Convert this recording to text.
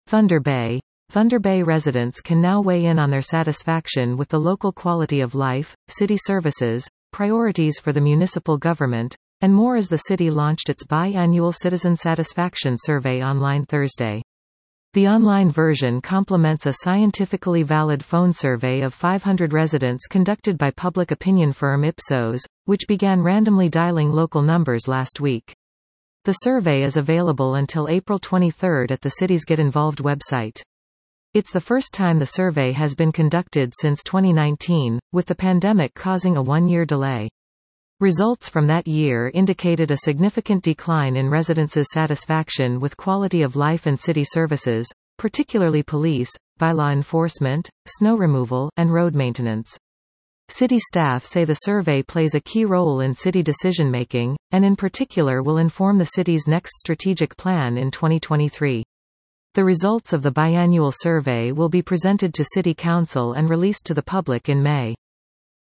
Thunder Bay. Thunder Bay residents can now weigh in on their satisfaction with the local quality of life, city services, priorities for the municipal government, and more as the city launched its biannual Citizen Satisfaction Survey online Thursday. The online version complements a scientifically valid phone survey of 500 residents conducted by public opinion firm Ipsos, which began randomly dialing local numbers last week. The survey is available until April 23 at the city's Get Involved website. It's the first time the survey has been conducted since 2019, with the pandemic causing a one-year delay. Results from that year indicated a significant decline in residents' satisfaction with quality of life and city services, particularly police, bylaw enforcement, snow removal, and road maintenance. City staff say the survey plays a key role in city decision-making, and in particular will inform the city's next strategic plan in 2023. The results of the biannual survey will be presented to City Council and released to the public in May.